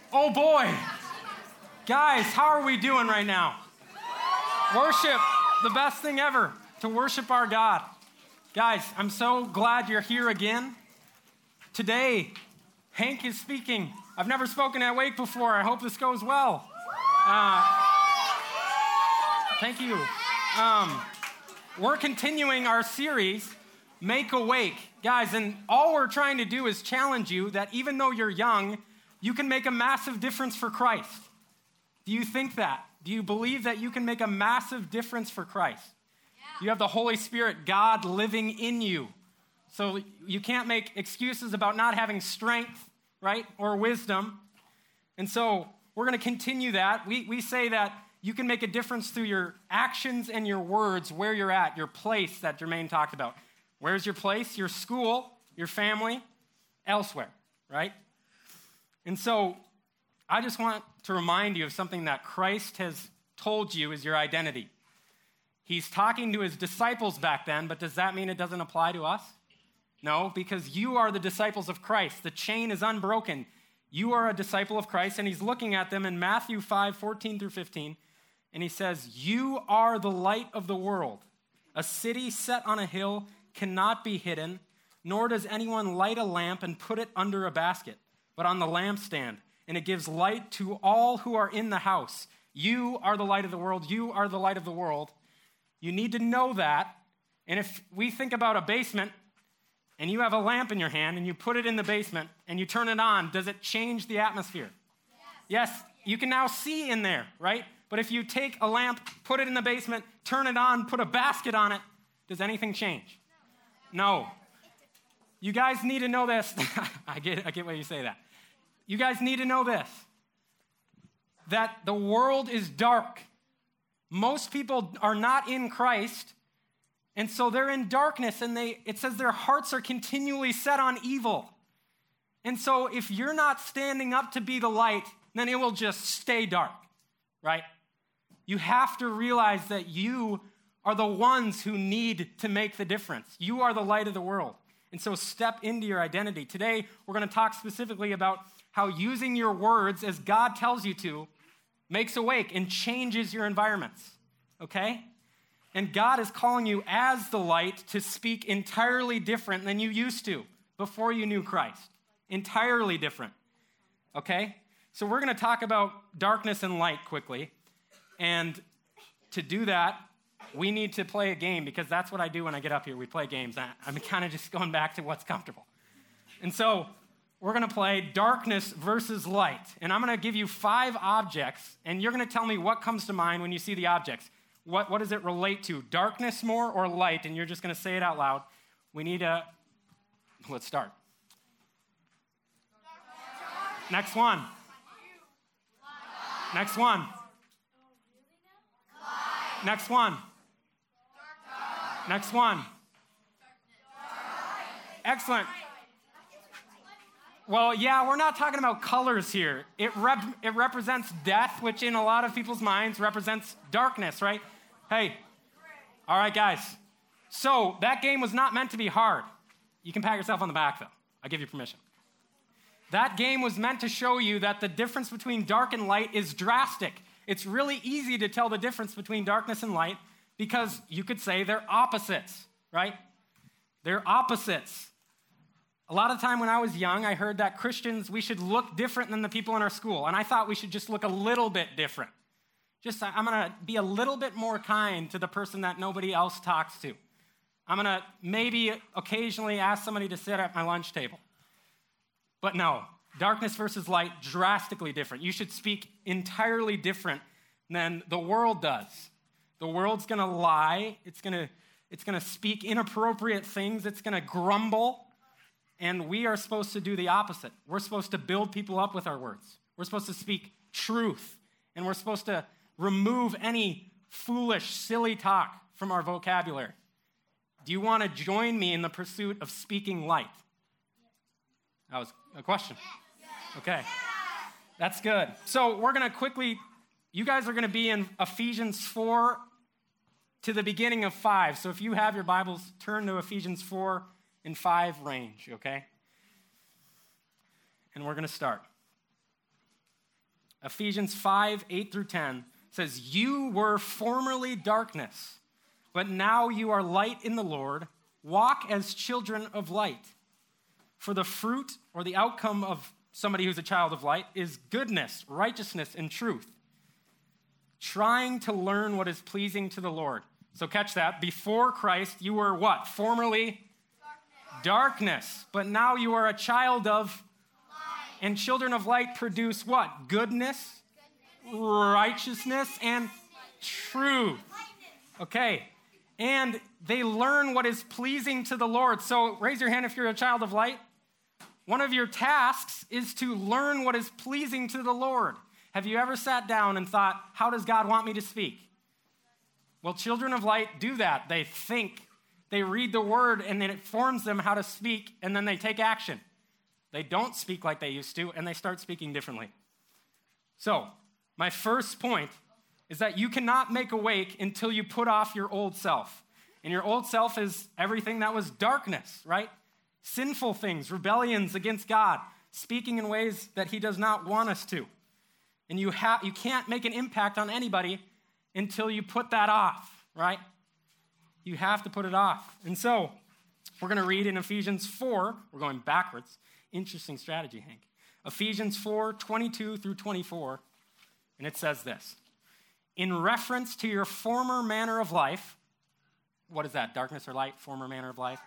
Oh boy. Guys, how are we doing right now? Worship, the best thing ever, to worship our God. Guys, I'm so glad you're here again. Today, Hank is speaking. I've never spoken at Wake before. I hope this goes well. Thank you. We're continuing our series, Make Awake. Guys, and all we're trying to do is challenge you that even though you're young, you can make a massive difference for Christ. Do you think that? Do you believe that you can make a massive difference for Christ? Yeah. You have the Holy Spirit, God, living in you. So you can't make excuses about not having strength, right, or wisdom. And so we're going to continue that. We say that you can make a difference through your actions and your words, where you're at, your place that Jermaine talked about. Where's your place? Your school, your family, elsewhere, right? And so I just want to remind you of something that Christ has told you is your identity. He's talking to his disciples back then, but does that mean it doesn't apply to us? No, because you are the disciples of Christ. The chain is unbroken. You are a disciple of Christ, and he's looking at them in Matthew 5:14 through 15, and he says, "You are the light of the world. A city set on a hill cannot be hidden, nor does anyone light a lamp and put it under a basket, but on the lampstand, and it gives light to all who are in the house. You are the light of the world. You are the light of the world." You need to know that. And if we think about a basement, and you have a lamp in your hand, and you put it in the basement, and you turn it on, does it change the atmosphere? Yes, you can now see in there, right? But if you take a lamp, put it in the basement, turn it on, put a basket on it, does anything change? No. You guys need to know this. I get why you say that. You guys need to know this, that the world is dark. Most people are not in Christ, and so they're in darkness, and it says their hearts are continually set on evil. And so if you're not standing up to be the light, then it will just stay dark, right? You have to realize that you are the ones who need to make the difference. You are the light of the world. And so step into your identity. Today, we're going to talk specifically about how using your words as God tells you to makes awake and changes your environments, okay? And God is calling you as the light to speak entirely different than you used to before you knew Christ. Entirely different, okay? So we're going to talk about darkness and light quickly. And to do that, we need to play a game, because that's what I do when I get up here. We play games. I'm kind of just going back to what's comfortable. And so we're going to play darkness versus light. And I'm going to give you 5 objects, and you're going to tell me what comes to mind when you see the objects. What does it relate to? Darkness more or light? And you're just going to say it out loud. Let's start. Next one. Next one. Next one. Next one. Excellent. Well, yeah, we're not talking about colors here. It represents death, which in a lot of people's minds represents darkness, right? Hey, all right, guys. So that game was not meant to be hard. You can pat yourself on the back, though. I give you permission. That game was meant to show you that the difference between dark and light is drastic. It's really easy to tell the difference between darkness and light because you could say they're opposites, right? They're opposites. A lot of time when I was young, I heard that Christians, we should look different than the people in our school. And I thought we should just look a little bit different. I'm going to be a little bit more kind to the person that nobody else talks to. I'm going to maybe occasionally ask somebody to sit at my lunch table. But no, darkness versus light, drastically different. You should speak entirely different than the world does. The world's going to lie. It's going to speak inappropriate things. It's going to grumble. And we are supposed to do the opposite. We're supposed to build people up with our words. We're supposed to speak truth. And we're supposed to remove any foolish, silly talk from our vocabulary. Do you want to join me in the pursuit of speaking light? That was a question. Okay. That's good. So we're going to quickly, you guys are going to be in Ephesians 4 to the beginning of 5. So if you have your Bibles, turn to Ephesians 4 and 5 range, okay? And we're going to start. Ephesians 5, 8 through 10 says, you were formerly darkness, but now you are light in the Lord. Walk as children of light. For the fruit or the outcome of somebody who's a child of light is goodness, righteousness, and truth. Trying to learn what is pleasing to the Lord. So catch that. Before Christ, you were what? Formerly darkness. But now you are a child of light. And children of light produce what? Goodness, righteousness, and truth. Okay. And they learn what is pleasing to the Lord. So raise your hand if you're a child of light. One of your tasks is to learn what is pleasing to the Lord. Have you ever sat down and thought, how does God want me to speak? Well, children of light do that. They think, they read the word, and then it forms them how to speak, and then they take action. They don't speak like they used to, and they start speaking differently. So, my first point is that you cannot make awake until you put off your old self. And your old self is everything that was darkness, right? Sinful things, rebellions against God, speaking in ways that he does not want us to. And you can't make an impact on anybody until you put that off, right? You have to put it off. And so, we're going to read in Ephesians 4. We're going backwards. Interesting strategy, Hank. Ephesians 4, 22 through 24. And it says this. In reference to your former manner of life, what is that? Darkness or light? Former manner of life?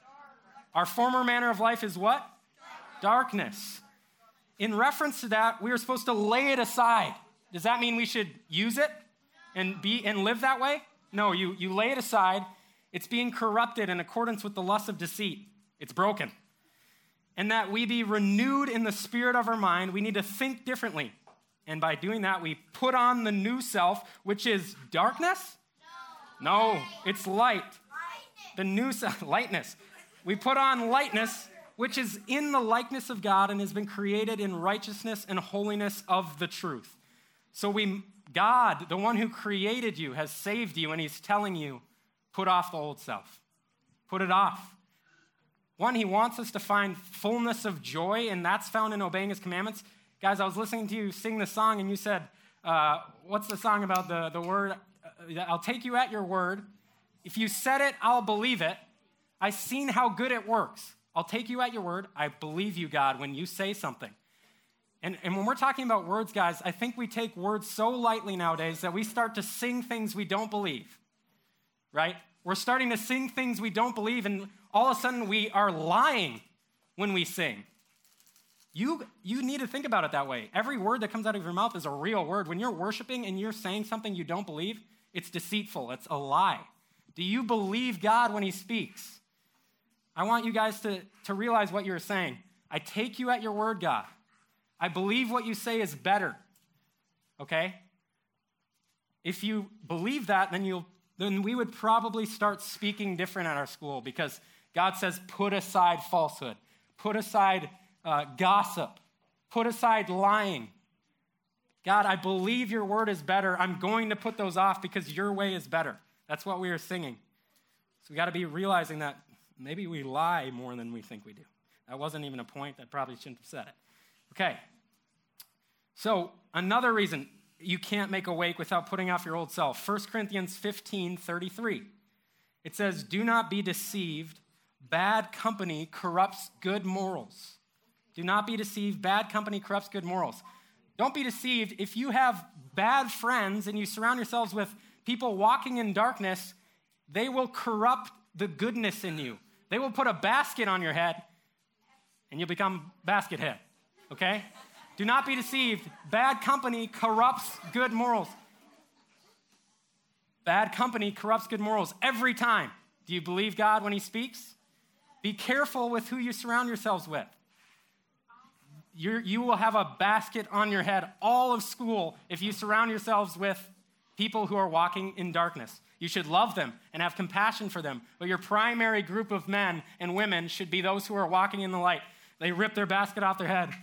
Our former manner of life is what? Darkness. In reference to that, we are supposed to lay it aside. Does that mean we should use it and live that way? No, you lay it aside. It's being corrupted in accordance with the lust of deceit. It's broken. And that we be renewed in the spirit of our mind. We need to think differently. And by doing that, we put on the new self, which is darkness? No, it's light. The new self, lightness. We put on lightness, which is in the likeness of God and has been created in righteousness and holiness of the truth. So God, the one who created you, has saved you, and he's telling you, put off the old self. Put it off. One, he wants us to find fullness of joy, and that's found in obeying his commandments. Guys, I was listening to you sing the song, and you said, what's the song about the word? I'll take you at your word. If you said it, I'll believe it. I've seen how good it works. I'll take you at your word. I believe you, God, when you say something. And when we're talking about words, guys, I think we take words so lightly nowadays that we start to sing things we don't believe, right? We're starting to sing things we don't believe, and all of a sudden we are lying when we sing. You need to think about it that way. Every word that comes out of your mouth is a real word. When you're worshiping and you're saying something you don't believe, it's deceitful. It's a lie. Do you believe God when he speaks? I want you guys to realize what you're saying. I take you at your word, God. I believe what you say is better. Okay? If you believe that, then we would probably start speaking different at our school, because God says, put aside falsehood. Put aside gossip. Put aside lying. God, I believe your word is better. I'm going to put those off because your way is better. That's what we are singing. So we got to be realizing that maybe we lie more than we think we do. That wasn't even a point. I probably shouldn't have said it. Okay. So another reason you can't make awake without putting off your old self. 1 Corinthians 15:33. It says, do not be deceived. Bad company corrupts good morals. Do not be deceived. Bad company corrupts good morals. Don't be deceived. If you have bad friends and you surround yourselves with people walking in darkness, they will corrupt the goodness in you. They will put a basket on your head, and you'll become basket head, okay? Do not be deceived. Bad company corrupts good morals. Bad company corrupts good morals every time. Do you believe God when he speaks? Be careful with who you surround yourselves with. You will have a basket on your head all of school if you surround yourselves with people who are walking in darkness. You should love them and have compassion for them, but your primary group of men and women should be those who are walking in the light. They rip their basket off their head.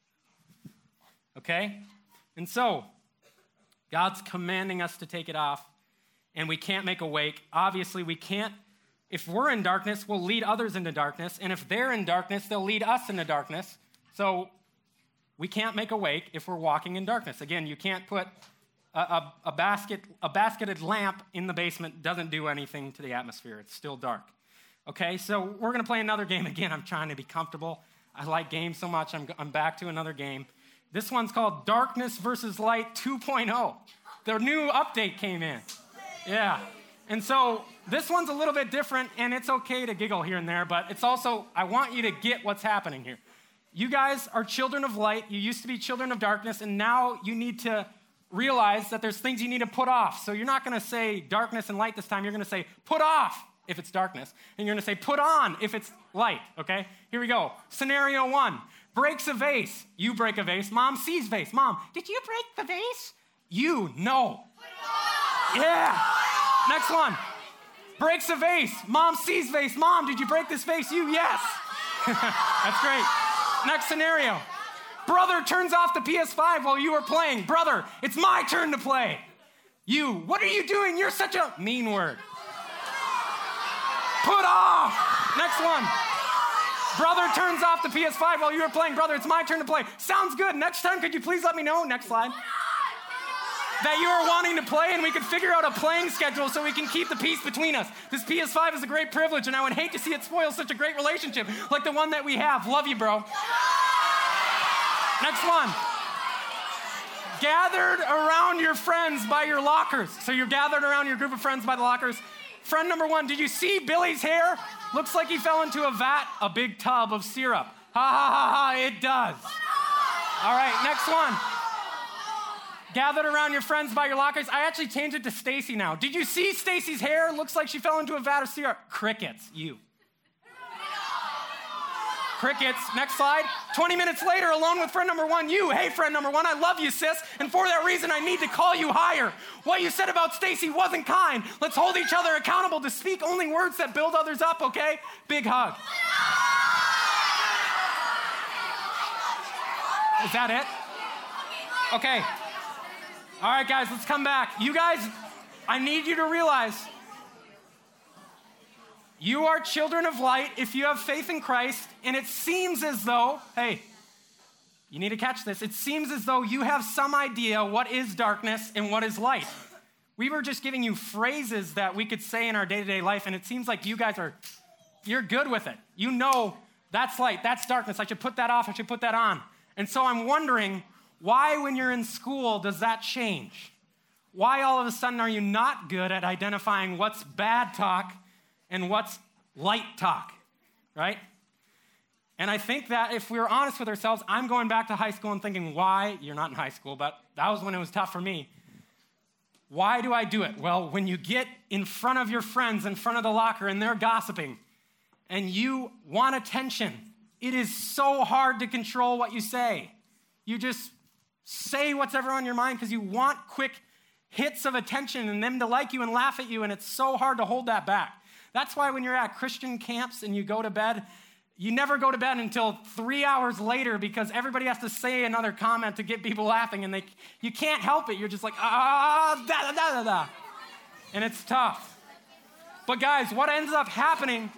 Okay? And so, God's commanding us to take it off, and we can't make awake. Obviously, we can't. If we're in darkness, we'll lead others into darkness, and if they're in darkness, they'll lead us into darkness. So, we can't make awake if we're walking in darkness. Again, you can't put a basketed lamp in the basement. Doesn't do anything to the atmosphere. It's still dark. Okay, so we're going to play another game. Again, I'm trying to be comfortable. I like games so much, I'm back to another game. This one's called Darkness versus Light 2.0. The new update came in. Yeah. And so this one's a little bit different, and it's okay to giggle here and there, but it's also, I want you to get what's happening here. You guys are children of light. You used to be children of darkness, and now you need to realize that there's things you need to put off. So you're not going to say darkness and light this time. You're going to say put off if it's darkness, and you're going to say put on if it's light, okay? Here we go. Scenario 1, breaks a vase. You break a vase. Mom sees vase. Mom, did you break the vase? You, no. Yeah. Next one. Breaks a vase. Mom sees vase. Mom, did you break this vase? You, yes. That's great. Next scenario. Brother turns off the PS5 while you are playing. Brother, it's my turn to play. You, what are you doing? You're such a mean word. Put off. Next one. Brother turns off the PS5 while you are playing. Brother, it's my turn to play. Sounds good. Next time, could you please let me know? Next slide. That you are wanting to play, and we can figure out a playing schedule so we can keep the peace between us. This PS5 is a great privilege, and I would hate to see it spoil such a great relationship like the one that we have. Love you, bro. Next one. Gathered around your friends by your lockers. So you're gathered around your group of friends by the lockers. Friend number 1, did you see Billy's hair? Looks like he fell into a vat, a big tub of syrup. Ha, ha, ha, ha, it does. All right, next one. Gathered around your friends by your lockers. I actually changed it to Stacy now. Did you see Stacy's hair? Looks like she fell into a vat of syrup. Crickets, you. Crickets. Next slide. 20 minutes later, alone with friend number 1, you. Hey, friend number 1, I love you, sis. And for that reason, I need to call you higher. What you said about Stacy wasn't kind. Let's hold each other accountable to speak only words that build others up, okay? Big hug. Is that it? Okay. All right, guys, let's come back. You guys, I need you to realize you are children of light if you have faith in Christ, and it seems as though, hey, you need to catch this. It seems as though you have some idea what is darkness and what is light. We were just giving you phrases that we could say in our day-to-day life, and it seems like you guys you're good with it. You know that's light, that's darkness. I should put that off, I should put that on. And so I'm wondering, why, when you're in school, does that change? Why all of a sudden are you not good at identifying what's bad talk and what's light talk, right? And I think that if we're honest with ourselves, I'm going back to high school and thinking, why? You're not in high school, but that was when it was tough for me. Why do I do it? Well, when you get in front of your friends, in front of the locker, and they're gossiping, and you want attention, it is so hard to control what you say. You just say what's ever on your mind because you want quick hits of attention and them to like you and laugh at you, and it's so hard to hold that back. That's why when you're at Christian camps and you go to bed, you never go to bed until 3 hours later because everybody has to say another comment to get people laughing, and you can't help it. You're just like, da, da, da, da, da. And it's tough. But guys, what ends up happening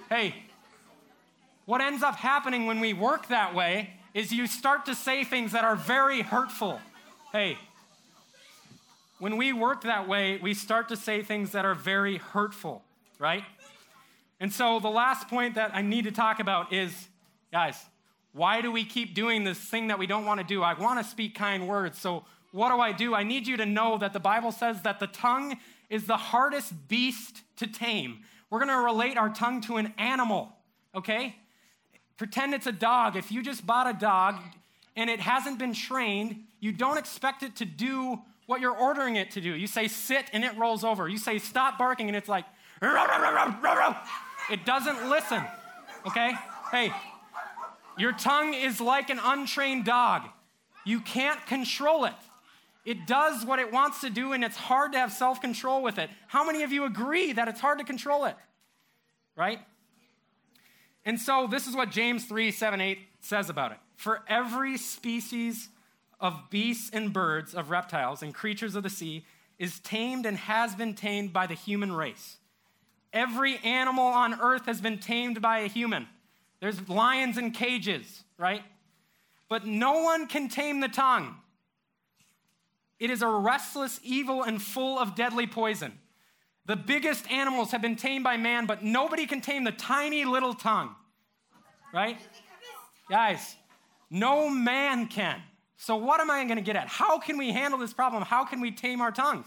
when we work that way is you start to say things that are very hurtful. Hey, when we work that way, we start to say things that are very hurtful, right? And so the last point that I need to talk about is, guys, why do we keep doing this thing that we don't want to do? I want to speak kind words, so what do? I need you to know that the Bible says that the tongue is the hardest beast to tame. We're going to relate our tongue to an animal, okay? Pretend it's a dog. If you just bought a dog and it hasn't been trained, you don't expect it to do what you're ordering it to do. You say sit and it rolls over. You say stop barking and it's like, row, row, row, row, row, row. It doesn't listen, okay? Hey, your tongue is like an untrained dog. You can't control it. It does what it wants to do, and it's hard to have self-control with it. How many of you agree that it's hard to control it, right? And so this is what James 3:7-8 says about it. For every species of beasts and birds, of reptiles and creatures of the sea is tamed and has been tamed by the human race. Every animal on earth has been tamed by a human. There's lions in cages, right? but no one can tame the tongue. It is a restless evil and full of deadly poison. The biggest animals have been tamed by man, but nobody can tame the tiny little tongue, right? Guys, no man can. So what am I going to get at? How can we handle this problem? How can we tame our tongues?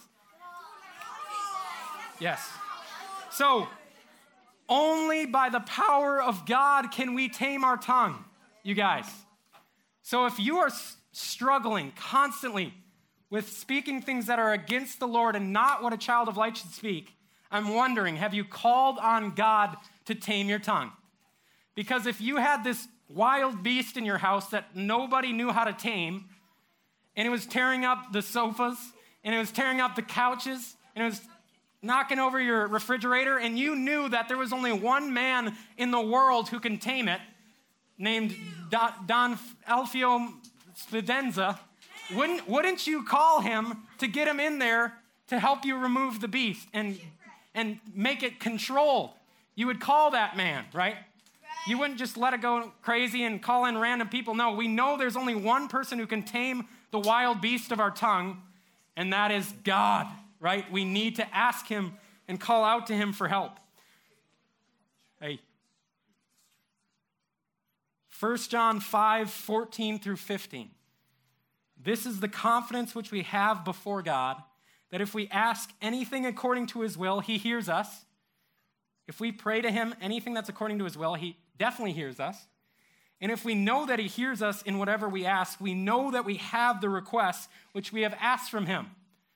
Yes. So only by the power of God can we tame our tongue, you guys. So if you are struggling constantly with speaking things that are against the Lord and not what a child of light should speak, I'm wondering, have you called on God to tame your tongue? Because if you had this wild beast in your house that nobody knew how to tame, and it was tearing up the sofas, and it was tearing up the couches, and it was knocking over your refrigerator, and you knew that there was only one man in the world who can tame it, named Don Alfio Spidenza, wouldn't you call him to get him in there to help you remove the beast and make it controlled? You would call that man, right? You wouldn't just let it go crazy and call in random people. No, we know there's only one person who can tame the wild beast of our tongue, and that is God, right? We need to ask him and call out to him for help. Hey. 1 John 5:14 through 15. This is the confidence which we have before God, that if we ask anything according to his will, he hears us. If we pray to him anything that's according to his will, he definitely hears us. And if we know that he hears us in whatever we ask, we know that we have the requests which we have asked from him.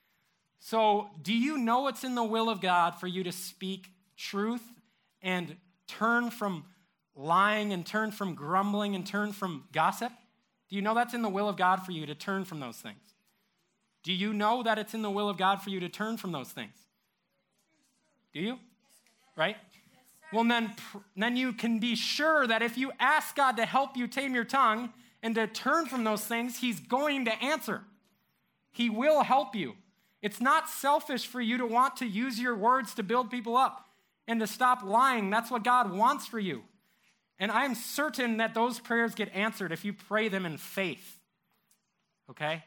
So, do you know it's in the will of God for you to speak truth and turn from lying and turn from grumbling and turn from gossip? Do you know that's in the will of God for you to turn from those things? Do you know that it's in the will of God for you to turn from those things? Do you? Right? Well, then you can be sure that if you ask God to help you tame your tongue and to turn from those things, he's going to answer. He will help you. It's not selfish for you to want to use your words to build people up and to stop lying. That's what God wants for you. And I'm certain that those prayers get answered if you pray them in faith. Okay?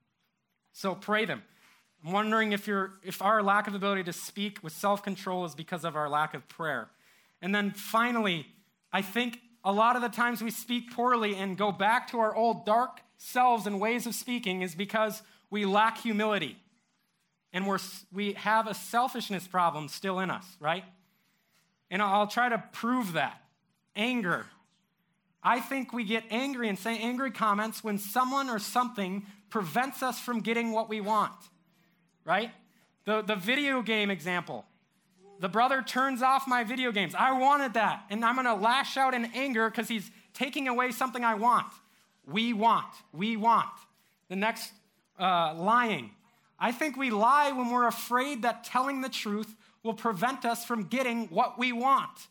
So pray them. I'm wondering if our lack of ability to speak with self-control is because of our lack of prayer. And then finally, I think a lot of the times we speak poorly and go back to our old dark selves and ways of speaking is because we lack humility. And we have a selfishness problem still in us, right? And I'll try to prove that. Anger. I think we get angry and say angry comments when someone or something prevents us from getting what we want, right? The video game example. The brother turns off my video games. I wanted that, and I'm going to lash out in anger because he's taking away something I want. We want. The next, lying. I think we lie when we're afraid that telling the truth will prevent us from getting what we want.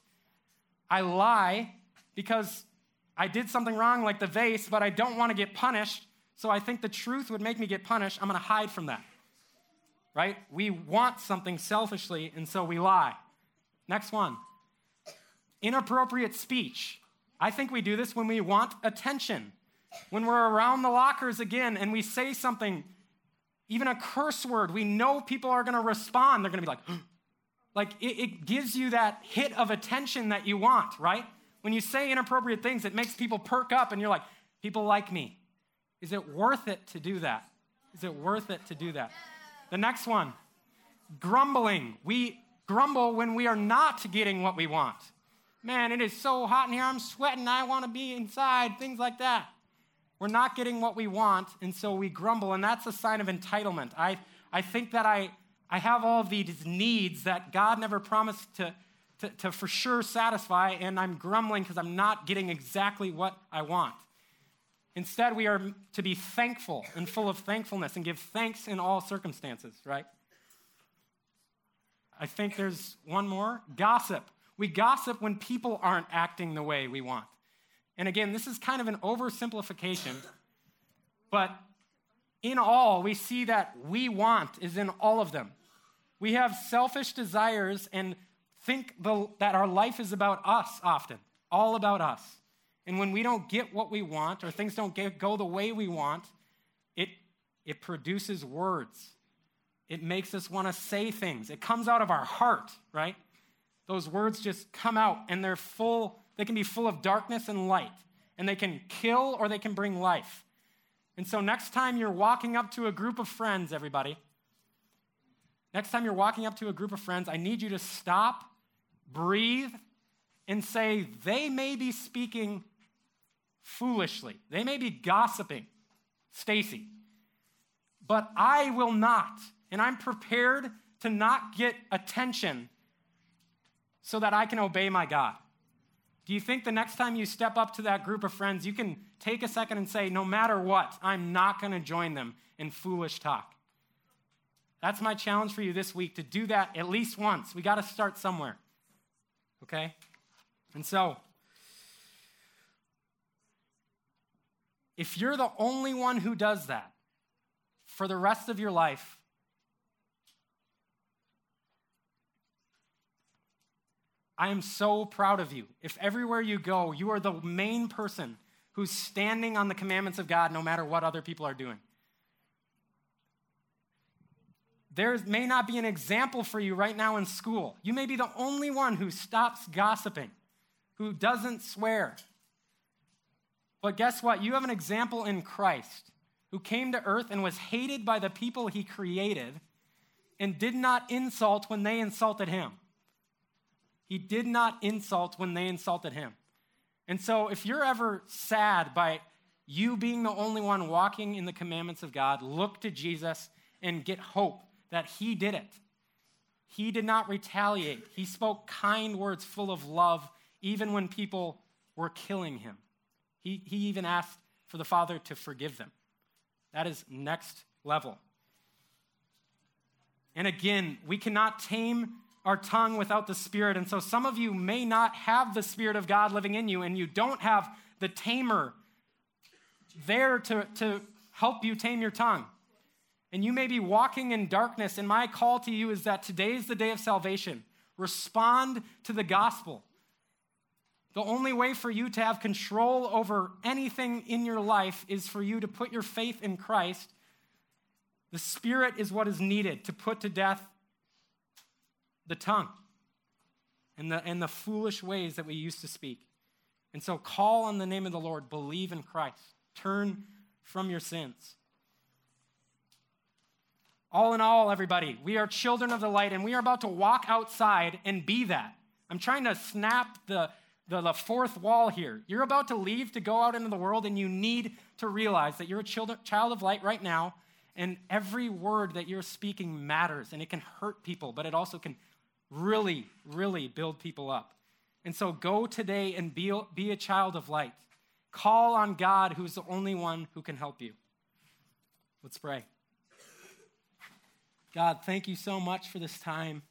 I lie because I did something wrong like the vase, but I don't want to get punished, so I think the truth would make me get punished. I'm going to hide from that, right? We want something selfishly, and so we lie. Next one. Inappropriate speech. I think we do this when we want attention. When we're around the lockers again and we say something, even a curse word, we know people are going to respond. They're going to be like, it gives you that hit of attention that you want, right? When you say inappropriate things, it makes people perk up and you're like, people like me. Is it worth it to do that? Is it worth it to do that? The next one, grumbling. We grumble when we are not getting what we want. Man, it is so hot in here, I'm sweating, I want to be inside, things like that. We're not getting what we want, and so we grumble, and that's a sign of entitlement. I think that I have all of these needs that God never promised to for sure satisfy, and I'm grumbling because I'm not getting exactly what I want. Instead, we are to be thankful and full of thankfulness and give thanks in all circumstances, right? I think there's one more. Gossip. We gossip when people aren't acting the way we want. And again, this is kind of an oversimplification, but in all, we see that we want is in all of them. We have selfish desires and think that our life is about us often, all about us. And when we don't get what we want or things don't go the way we want, it produces words. It makes us want to say things. It comes out of our heart, right? Those words just come out, and they can be full of darkness and light, and they can kill or they can bring life. And so next time you're walking up to a group of friends, everybody, next time you're walking up to a group of friends, I need you to stop, breathe, and say, they may be speaking foolishly. They may be gossiping, Stacy, but I will not. And I'm prepared to not get attention so that I can obey my God. Do you think the next time you step up to that group of friends, you can take a second and say, no matter what, I'm not going to join them in foolish talk? That's my challenge for you this week, to do that at least once. We got to start somewhere, okay? And so, if you're the only one who does that for the rest of your life, I am so proud of you. If everywhere you go, you are the main person who's standing on the commandments of God no matter what other people are doing. There may not be an example for you right now in school. You may be the only one who stops gossiping, who doesn't swear. But guess what? You have an example in Christ, who came to earth and was hated by the people he created and did not insult when they insulted him. He did not insult when they insulted him. And so if you're ever sad by you being the only one walking in the commandments of God, look to Jesus and get hope that he did it. He did not retaliate. He spoke kind words full of love even when people were killing him. He even asked for the Father to forgive them. That is next level. And again, we cannot tame our tongue without the Spirit. And so some of you may not have the Spirit of God living in you, and you don't have the tamer there to help you tame your tongue. And you may be walking in darkness, and my call to you is that today is the day of salvation. Respond to the gospel. The only way for you to have control over anything in your life is for you to put your faith in Christ. The Spirit is what is needed to put to death the tongue and the foolish ways that we used to speak. And so call on the name of the Lord. Believe in Christ. Turn from your sins. All in all, everybody, we are children of the light, and we are about to walk outside and be that. I'm trying to snap the fourth wall here. You're about to leave to go out into the world, and you need to realize that you're a child of light right now, and every word that you're speaking matters, and it can hurt people, but it also can really, really build people up. And so go today and be a child of light. Call on God, who's the only one who can help you. Let's pray. God, thank you so much for this time.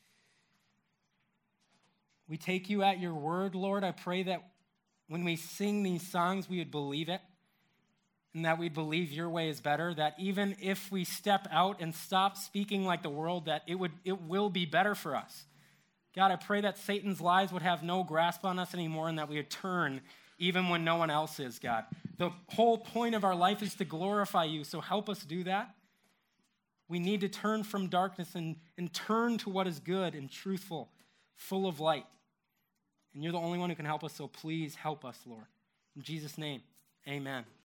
We take you at your word, Lord. I pray that when we sing these songs, we would believe it, and that we'd believe your way is better, that even if we step out and stop speaking like the world, that it will be better for us. God, I pray that Satan's lies would have no grasp on us anymore, and that we would turn even when no one else is, God. The whole point of our life is to glorify you, so help us do that. We need to turn from darkness and turn to what is good and truthful, full of light. And you're the only one who can help us, so please help us, Lord. In Jesus' name, amen.